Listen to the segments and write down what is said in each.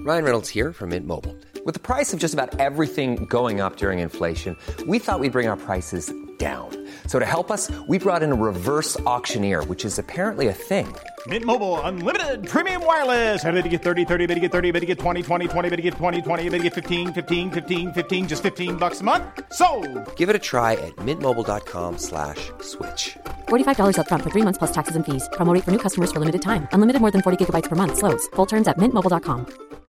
Ryan Reynolds here from Mint Mobile. With the price of just about everything going up during inflation, we thought we'd bring our prices down. So to help us, we brought in a reverse auctioneer, which is apparently a thing. Mint Mobile Unlimited Premium Wireless. How to get 30, 30, bit to get 30, bit to get 20, 20, 20, bit to get 20, 20, bit to get 15, 15, 15, 15, just $15 a month? Sold! Give it a try at mintmobile.com/switch. $45 up front for 3 months plus taxes and fees. Promo rate for new customers for limited time. Unlimited more than 40 gigabytes per month. Slows full terms at mintmobile.com.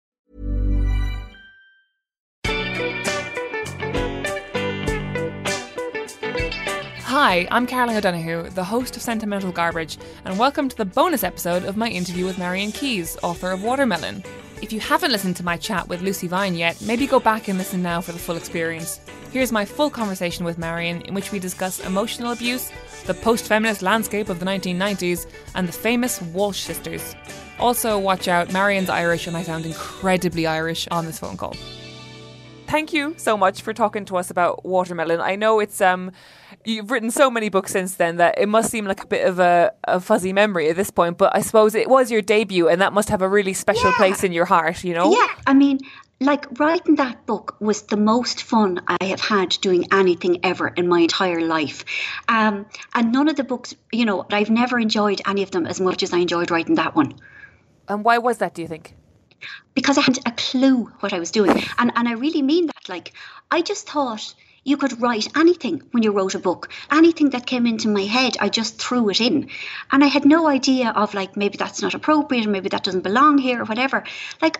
Hi, I'm Caroline O'Donoghue, the host of Sentimental Garbage, and welcome to the bonus episode of my interview with Marian Keyes, author of Watermelon. If you haven't listened to my chat with Lucy Vine yet, maybe go back and listen now for the full experience. Here's my full conversation with Marian, in which we discuss emotional abuse, the post-feminist landscape of the 1990s, and the famous Walsh sisters. Also, watch out, Marian's Irish, and I sound incredibly Irish on this phone call. Thank you so much for talking to us about Watermelon. I know it's you've written so many books since then that it must seem like a bit of a fuzzy memory at this point, but I suppose it was your debut and that must have a really special place in your heart, you know? Yeah, I mean, like writing that book was the most fun I have had doing anything ever in my entire life. And none of the books, you know, I've never enjoyed any of them as much as I enjoyed writing that one. And why was that, do you think? Because I hadn't a clue what I was doing. And I really mean that. Like, I just thought you could write anything when you wrote a book. Anything that came into my head, I just threw it in. And I had no idea of, like, maybe that's not appropriate, or maybe that doesn't belong here, or whatever. Like,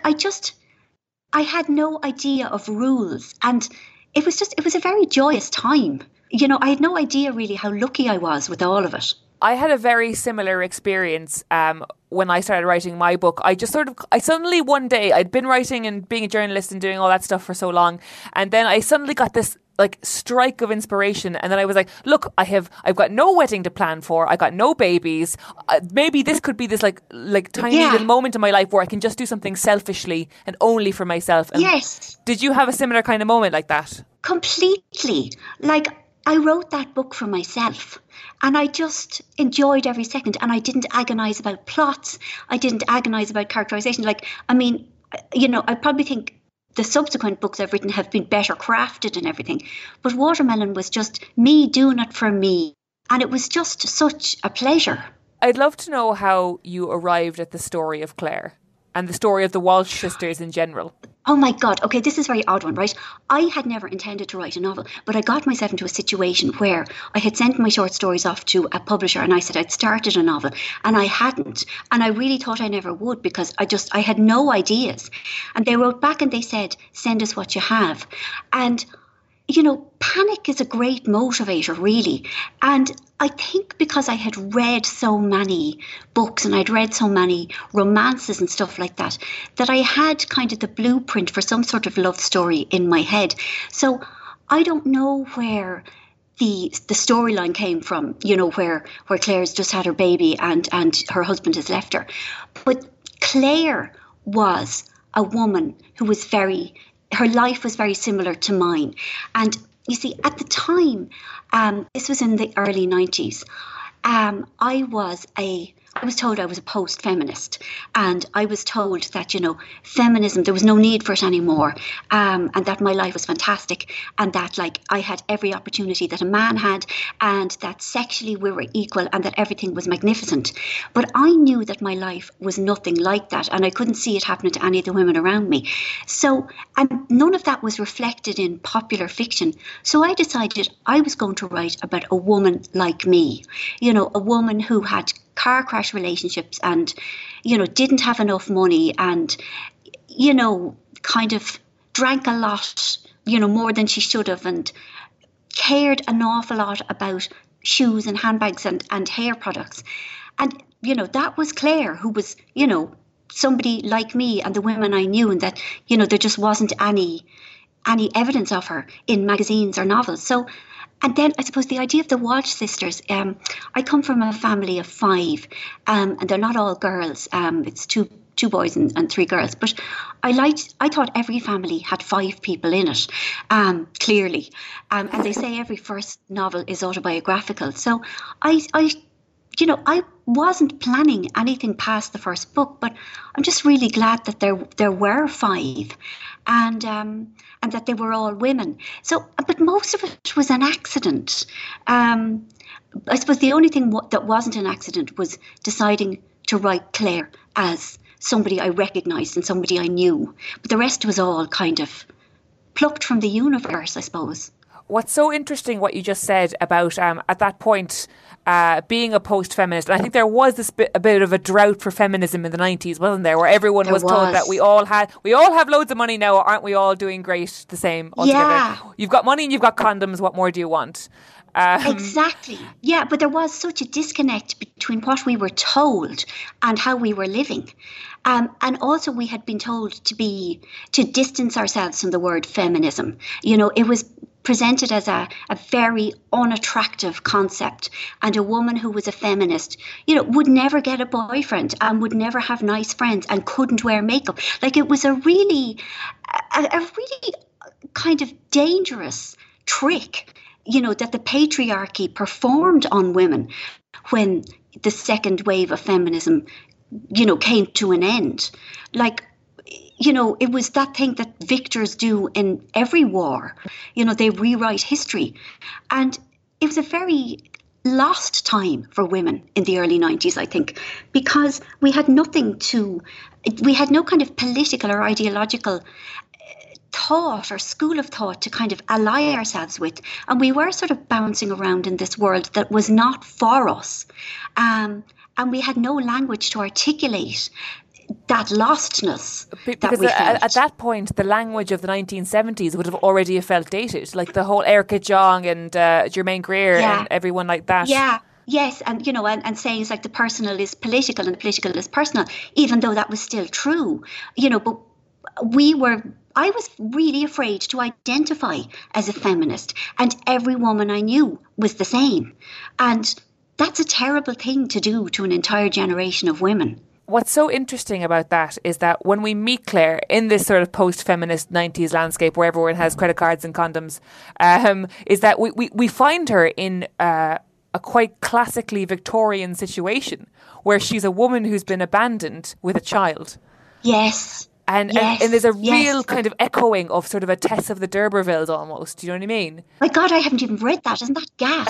I had no idea of rules. And it was a very joyous time. You know, I had no idea really how lucky I was with all of it. I had a very similar experience when I started writing my book. I suddenly one day, I'd been writing and being a journalist and doing all that stuff for so long, and then I suddenly got this like strike of inspiration, and then I was like, look, I've got no wedding to plan for, I got no babies, maybe this could be this like tiny little moment in my life where I can just do something selfishly and only for myself. And yes. Did you have a similar kind of moment like that? Completely. Like, I wrote that book for myself. And I just enjoyed every second. And I didn't agonise about plots. I didn't agonise about characterisation. Like, I mean, you know, I probably think the subsequent books I've written have been better crafted and everything. But Watermelon was just me doing it for me. And it was just such a pleasure. I'd love to know how you arrived at the story of Claire and the story of the Walsh sisters in general. Oh my God. Okay, this is a very odd one, right? I had never intended to write a novel, but I got myself into a situation where I had sent my short stories off to a publisher and I said I'd started a novel, and I hadn't. And I really thought I never would, because I had no ideas. And they wrote back and they said, send us what you have. And you know, panic is a great motivator, really. And I think because I had read so many books and I'd read so many romances and stuff like that, that I had kind of the blueprint for some sort of love story in my head. So I don't know where the storyline came from, you know, where Claire's just had her baby and her husband has left her. But Claire was a woman who was her life was very similar to mine. And you see, at the time, this was in the early 90s, I was told I was a post-feminist, and I was told that, you know, feminism, there was no need for it anymore, and that my life was fantastic, and that, like, I had every opportunity that a man had, and that sexually we were equal, and that everything was magnificent. But I knew that my life was nothing like that, and I couldn't see it happening to any of the women around me. So, and none of that was reflected in popular fiction. So I decided I was going to write about a woman like me, you know, a woman who had car crash relationships and, you know, didn't have enough money and, you know, kind of drank a lot, you know, more than she should have, and cared an awful lot about shoes and handbags and hair products. And, you know, that was Claire, who was, you know, somebody like me and the women I knew, and that, you know, there just wasn't any evidence of her in magazines or novels. So, and then I suppose the idea of the Walsh sisters, I come from a family of 5, and they're not all girls. It's two boys and 3 girls. But I thought every family had 5 people in it, clearly. And they say every first novel is autobiographical. So I I wasn't planning anything past the first book, but I'm just really glad that there were 5, and that they were all women. So, but most of it was an accident. I suppose the only thing that wasn't an accident was deciding to write Claire as somebody I recognised and somebody I knew. But the rest was all kind of plucked from the universe, I suppose. What's so interesting what you just said about at that point being a post-feminist, and I think there was a bit of a drought for feminism in the 90s, wasn't there, where everyone was told that we all have loads of money now, aren't we all doing great the same altogether? Yeah. You've got money and you've got condoms, what more do you want? Exactly. Yeah, but there was such a disconnect between what we were told and how we were living. And also we had been told to distance ourselves from the word feminism. It was presented as a very unattractive concept, and a woman who was a feminist, would never get a boyfriend and would never have nice friends and couldn't wear makeup. Like, it was a really kind of dangerous trick, that the patriarchy performed on women when the second wave of feminism, came to an end. Like, it was that thing that victors do in every war. They rewrite history. And it was a very lost time for women in the early 90s, I think, because we had no kind of political or ideological thought or school of thought to kind of ally ourselves with. And we were sort of bouncing around in this world that was not for us. And we had no language to articulate that lostness because that we felt. At that point, the language of the 1970s would have already felt dated, like the whole Erica Jong and Germaine Greer and everyone like that. Yeah. Yes, and and sayings like the personal is political and the political is personal, even though that was still true. But I was really afraid to identify as a feminist, and every woman I knew was the same. And that's a terrible thing to do to an entire generation of women. What's so interesting about that is that when we meet Claire in this sort of post-feminist 90s landscape where everyone has credit cards and condoms, is that we find her in a quite classically Victorian situation where she's a woman who's been abandoned with a child. Yes. And there's a real kind of echoing of sort of a Tess of the D'Urbervilles almost. Do you know what I mean? My God, I haven't even read that. Isn't that gas?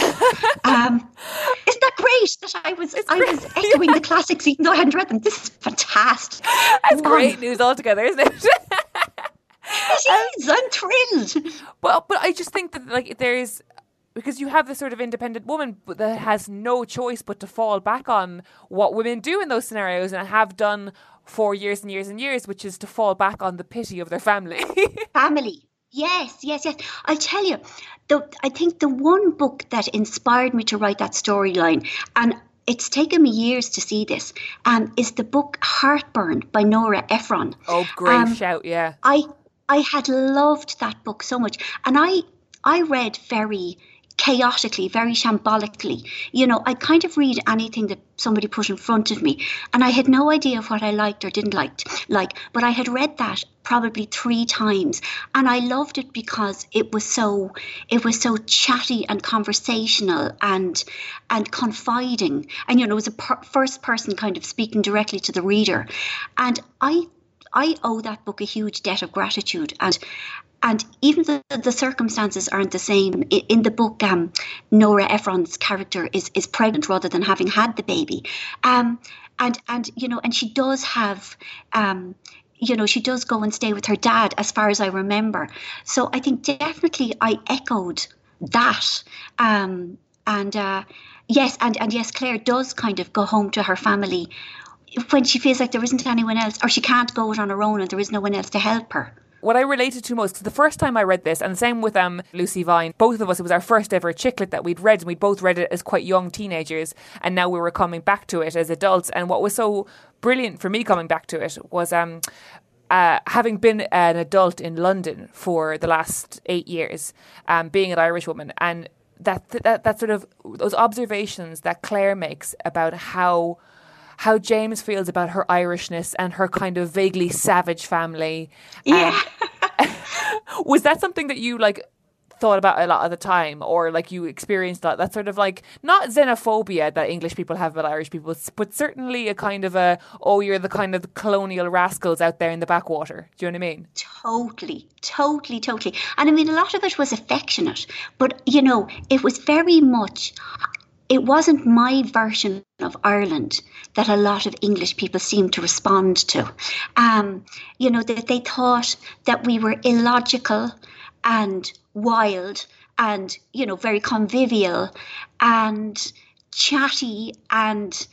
Isn't that great that I was echoing the classics even though I hadn't read them? This is fantastic. That's great news altogether, isn't it? It is. I'm thrilled. Well, but I just think that because you have this sort of independent woman that has no choice but to fall back on what women do in those scenarios and have done for years and years and years, which is to fall back on the pity of their family. Family. Yes. I'll tell you, I think the one book that inspired me to write that storyline, and it's taken me years to see this, is the book Heartburn by Nora Ephron. Oh, great shout, yeah. I had loved that book so much. And I read very chaotically, very shambolically. I kind of read anything that somebody put in front of me, and I had no idea what I liked or didn't like, but I had read that probably 3 times, and I loved it because it was so chatty and conversational and confiding, and it was a first person kind of speaking directly to the reader, and I owe that book a huge debt of gratitude. And even though the circumstances aren't the same, in the book, Nora Ephron's character is pregnant rather than having had the baby. And she does have, she does go and stay with her dad, as far as I remember. So I think definitely I echoed that. Yes, Claire does kind of go home to her family when she feels like there isn't anyone else, or she can't go it on her own and there is no one else to help her. What I related to most, the first time I read this, and the same with Lucy Vine, both of us, it was our first ever chicklet that we'd read, and we both read it as quite young teenagers, and now we were coming back to it as adults. And what was so brilliant for me coming back to it was having been an adult in London for the last 8 years, being an Irish woman, and that sort of those observations that Claire makes about how James feels about her Irishness and her kind of vaguely savage family. Yeah. Was that something that you thought about a lot of the time, or like you experienced that sort of like, not xenophobia that English people have about Irish people, but certainly a kind of you're the kind of colonial rascals out there in the backwater. Do you know what I mean? Totally. And I mean, a lot of it was affectionate, but it was very much, it wasn't my version of Ireland that a lot of English people seemed to respond to. That they thought that we were illogical and wild and, very convivial and chatty and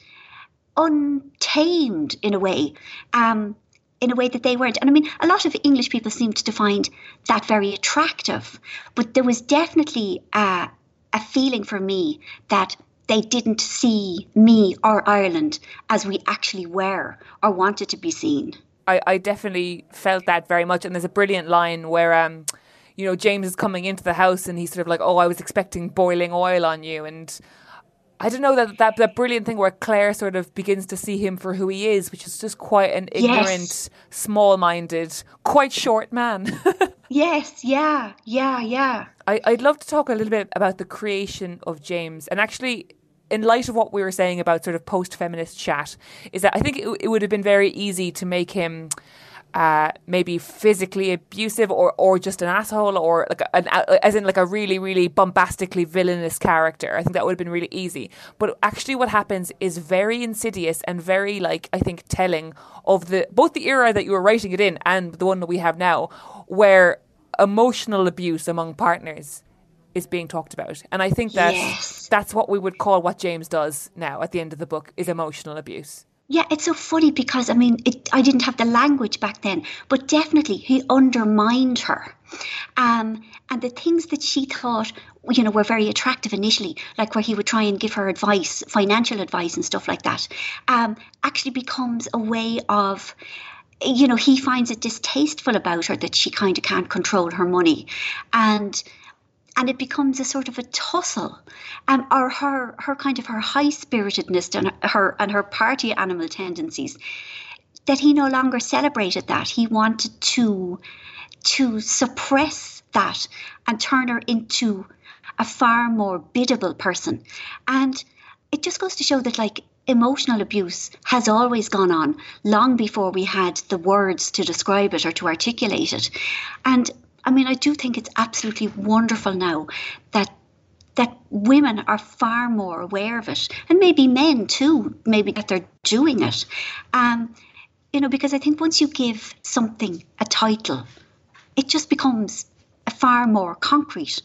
untamed in a way that they weren't. And I mean, a lot of English people seemed to find that very attractive, but there was definitely a feeling for me that they didn't see me or Ireland as we actually were or wanted to be seen. I definitely felt that very much. And there's a brilliant line where, James is coming into the house and he's sort of like, I was expecting boiling oil on you. And I don't know, that brilliant thing where Claire sort of begins to see him for who he is, which is just quite an ignorant, small-minded, quite short man. Yes, yeah. I'd love to talk a little bit about the creation of James. And actually, in light of what we were saying about sort of post-feminist chat, is that I think it would have been very easy to make him maybe physically abusive or just an asshole, or as in a really, really bombastically villainous character. I think that would have been really easy. But actually what happens is very insidious and very, I think, telling of both the era that you were writing it in and the one that we have now, where emotional abuse among partners is being talked about. And I think that that's what we would call what James does now at the end of the book, is emotional abuse. Yeah, it's so funny because, I mean, I didn't have the language back then, but definitely he undermined her. And the things that she thought, were very attractive initially, like where he would try and give her advice, financial advice and stuff like that, actually becomes a way of, he finds it distasteful about her that she kind of can't control her money. And it becomes a sort of a tussle, or her kind of her high-spiritedness and her party animal tendencies, that he no longer celebrated that. He wanted to suppress that and turn her into a far more biddable person. And it just goes to show that emotional abuse has always gone on long before we had the words to describe it or to articulate it. And I mean, I do think it's absolutely wonderful now that women are far more aware of it, and maybe men too, maybe that they're doing it. Because I think once you give something a title, it just becomes a far more concrete.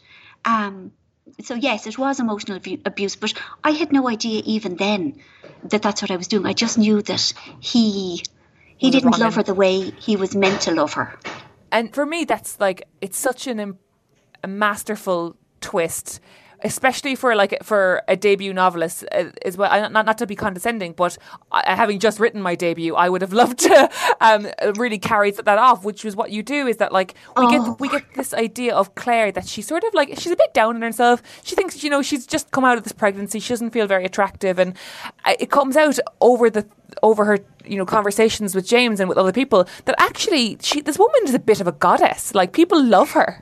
So yes, it was emotional abuse, but I had no idea even then that that's what I was doing. I just knew that he didn't love her the way he was meant to love her. And for me, that's it's such a masterful twist, especially for a debut novelist as well. Not to be condescending, but having just written my debut, I would have loved to really carry that off, which was what you do. Is that we get this idea of Claire that she's sort of she's a bit down on herself. She thinks she's just come out of this pregnancy. She doesn't feel very attractive, and it comes out over her conversations with James and with other people that actually this woman is a bit of a goddess. People love her.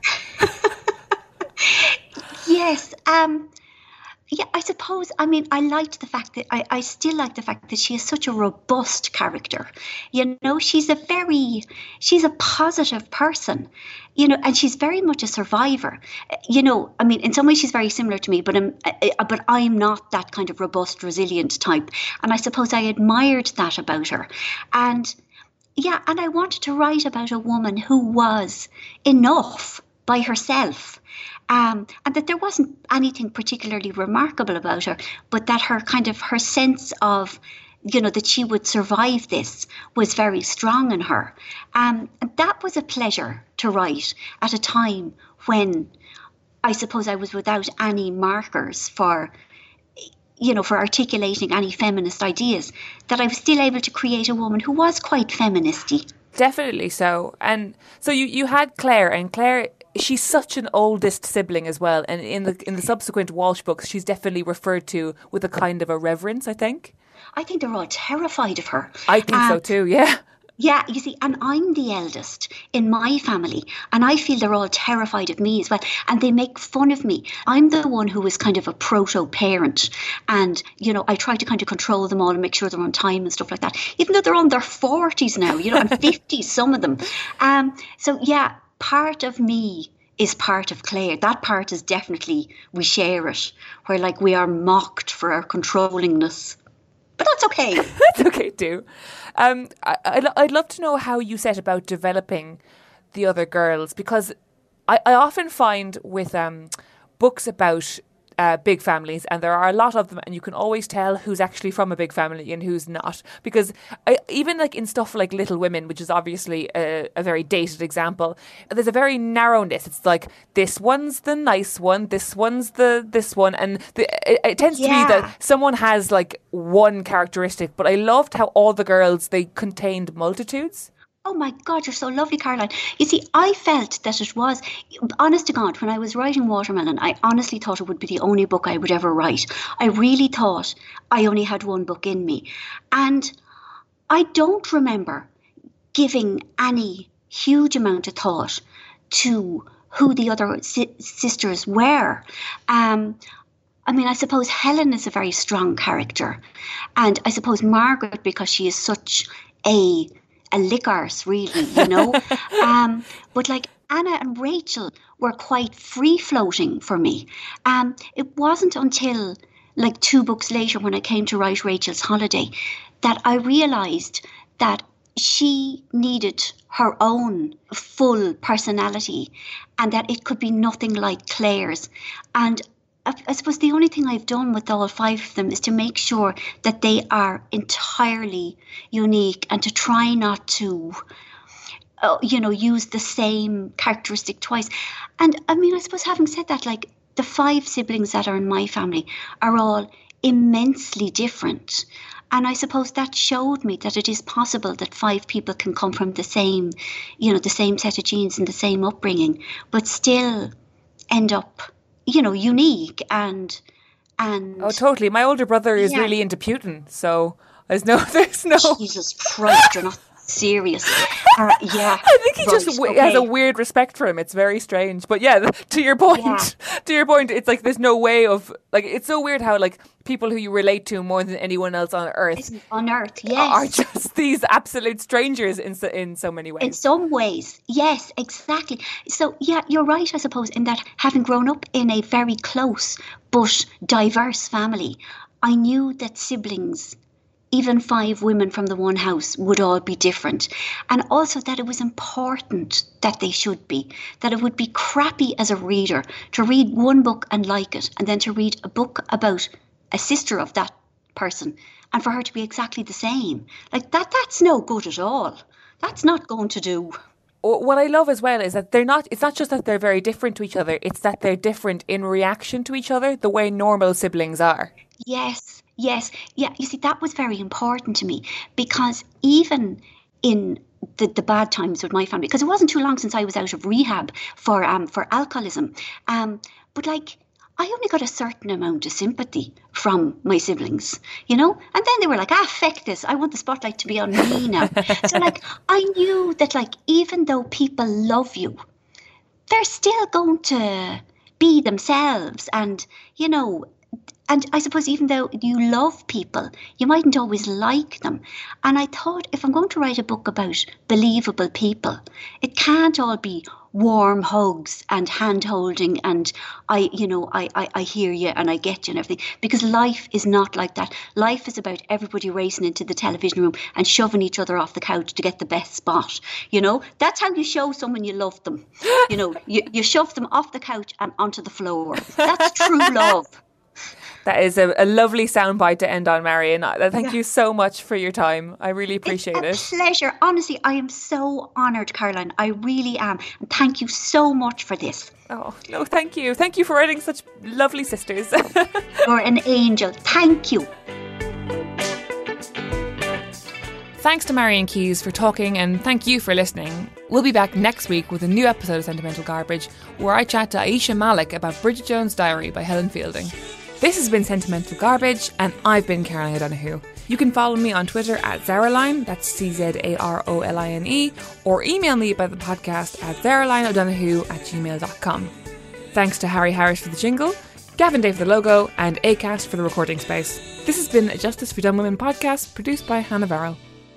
Yes. Yeah, I suppose, I mean, I liked the fact that, I still like the fact that she is such a robust character. She's a positive person, and she's very much a survivor. I mean, in some ways she's very similar to me, but I'm not that kind of robust, resilient type. And I suppose I admired that about her. And yeah, and I wanted to write about a woman who was enough by herself. And that there wasn't anything particularly remarkable about her, but that her sense of, that she would survive this was very strong in her. And that was a pleasure to write at a time when I suppose I was without any markers for articulating any feminist ideas, that I was still able to create a woman who was quite feministy. Definitely so. And so you had Claire, and Claire, she's such an oldest sibling as well, and in the subsequent Walsh books, she's definitely referred to with a kind of a reverence, I think. I think they're all terrified of her. I think so too, yeah. Yeah, you see, and I'm the eldest in my family, and I feel they're all terrified of me as well, and they make fun of me. I'm the one who is kind of a proto-parent, and, you know, I try to kind of control them all and make sure they're on time and stuff like that, even though they're on their 40s now, you know, and 50s, some of them. So, yeah, part of me is part of Claire. That part is definitely, we share it, where, like, we are mocked for our controllingness. But that's okay. That's okay too. I'd love to know how you set about developing the other girls, because I often find with books about big families, and there are a lot of them, and you can always tell who's actually from a big family and who's not, because even like in stuff like Little Women, which is obviously a very dated example, there's a very narrowness. It's like, this one's the nice one, this one's this one, and it tends to be that someone has like one characteristic. But I loved how all the girls, they contained multitudes. Oh my God, you're so lovely, Caroline. You see, I felt that it was, honest to God, when I was writing Watermelon, I honestly thought it would be the only book I would ever write. I really thought I only had one book in me. And I don't remember giving any huge amount of thought to who the other sisters were. I mean, I suppose Helen is a very strong character. And I suppose Margaret, because she is such a lick arse, really, you know. But like Anna and Rachel were quite free-floating for me. It wasn't until like 2 books later, when I came to write Rachel's Holiday, that I realised that she needed her own full personality, and that it could be nothing like Claire's. And I suppose the only thing I've done with all 5 of them is to make sure that they are entirely unique, and to try not to, use the same characteristic twice. And I mean, I suppose having said that, like, the 5 siblings that are in my family are all immensely different. And I suppose that showed me that it is possible that 5 people can come from the same set of genes and the same upbringing, but still end up, unique and oh, totally. My older brother is really into Putin, so there's no Jesus Christ, you're not serious. I think he just has a weird respect for him. It's very strange. But yeah, to your point, it's like there's no way of, like, it's so weird how like people who you relate to more than anyone else on earth are just these absolute strangers in so many ways. In some ways, yes, exactly. So yeah, you're right, I suppose, in that having grown up in a very close but diverse family, I knew that siblings, even 5 women from the one house, would all be different. And also that it was important that they should be. That it would be crappy as a reader to read one book and like it, and then to read a book about a sister of that person, and for her to be exactly the same. Like, that's no good at all. That's not going to do. What I love as well is that it's not just that they're very different to each other, it's that they're different in reaction to each other, the way normal siblings are. Yes. Yeah, you see, that was very important to me, because even in the bad times with my family, because it wasn't too long since I was out of rehab for alcoholism, but like, I only got a certain amount of sympathy from my siblings, and then they were like, feck this, I want the spotlight to be on me now. So like, I knew that, like, even though people love you, they're still going to be themselves, and and I suppose even though you love people, you mightn't always like them. And I thought, if I'm going to write a book about believable people, it can't all be warm hugs and hand-holding and I hear you and I get you and everything. Because life is not like that. Life is about everybody racing into the television room and shoving each other off the couch to get the best spot. That's how you show someone you love them. You shove them off the couch and onto the floor. That's true love. That is a lovely soundbite to end on, Marion. Thank you so much for your time. I really appreciate it. It's a pleasure. Honestly, I am so honoured, Caroline. I really am. And thank you so much for this. Oh, no, thank you. Thank you for writing such lovely sisters. You're an angel. Thank you. Thanks to Marion Keyes for talking, and thank you for listening. We'll be back next week with a new episode of Sentimental Garbage, where I chat to Aisha Malik about Bridget Jones' Diary by Helen Fielding. This has been Sentimental Garbage, and I've been Caroline O'Donoghue. You can follow me on Twitter at Zaraline, that's CZAROLINE, or email me about the podcast at zaralineodonoghue@gmail.com. Thanks to Harry Harris for the jingle, Gavin Day for the logo, and Acast for the recording space. This has been a Justice for Dumb Women podcast produced by Hannah Varrell.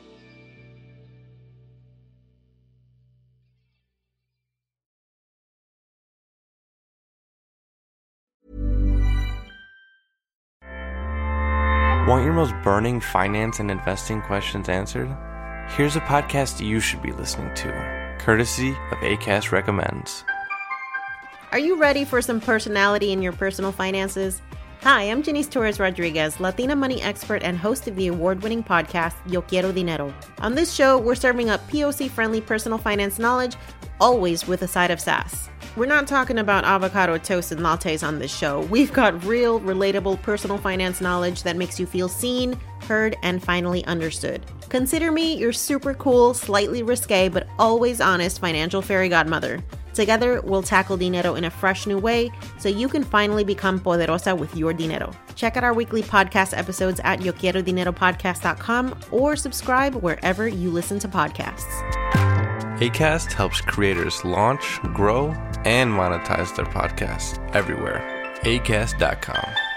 Want your most burning finance and investing questions answered? Here's a podcast you should be listening to, courtesy of Acast Recommends. Are you ready for some personality in your personal finances? Hi, I'm Janice Torres Rodriguez, Latina money expert and host of the award-winning podcast, Yo Quiero Dinero. On this show, we're serving up POC-friendly personal finance knowledge, always with a side of sass. We're not talking about avocado toast and lattes on this show. We've got real, relatable personal finance knowledge that makes you feel seen, heard, and finally understood. Consider me your super cool, slightly risque, but always honest financial fairy godmother. Together, we'll tackle dinero in a fresh new way so you can finally become poderosa with your dinero. Check out our weekly podcast episodes at YoQuieroDineroPodcast.com or subscribe wherever you listen to podcasts. Acast helps creators launch, grow, and monetize their podcasts everywhere. Acast.com.